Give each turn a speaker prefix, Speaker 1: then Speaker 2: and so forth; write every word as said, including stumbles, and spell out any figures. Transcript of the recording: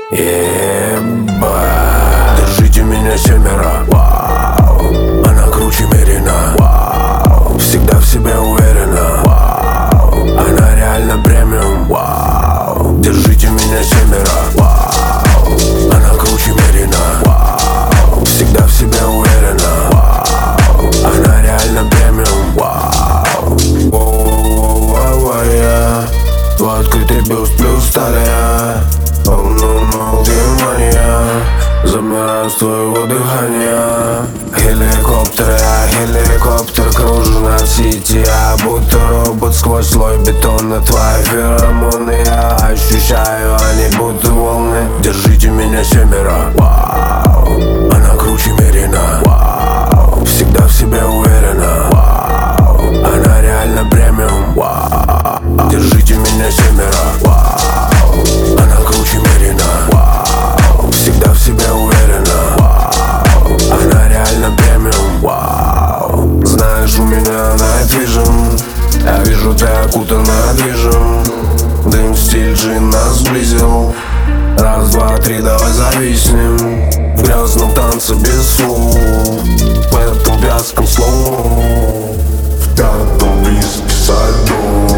Speaker 1: Ебать. Держите меня семеро. Вау. Она круче Мерина. Вау. Всегда в себе уверена. Вау. Она реально премиум. Вау. Держите меня семеро. Вау. Она круче Мерина. Вау. Всегда в себе уверена. Вау. Она реально премиум. Вау. Воу-воу-воу-воу, я твой открытый бюст плюс талия. Полно внимания, замираю с твоего дыхания. Геликоптер, я геликоптер, кружу над сити. Я будто робот сквозь слой бетона. Твои феромоны я ощущаю, они будто волны. Держите меня семеро. Вау. Она круче Мерина. Вау. Всегда в себе уверена. Вау. Она реально премиум. Вау. Держите меня семеро. Вау. Она круче Мерина. Вау. Всегда в себе уверена. Вау. Она реально премиум. Вау. Знаешь, у меня night vision. Я вижу, ты окутана движем. Дым, стиль, джин нас сблизил. Раз, два, три, давай зависнем в грязном танце без слов, в этом вязком слов, в пятом виске со льдом.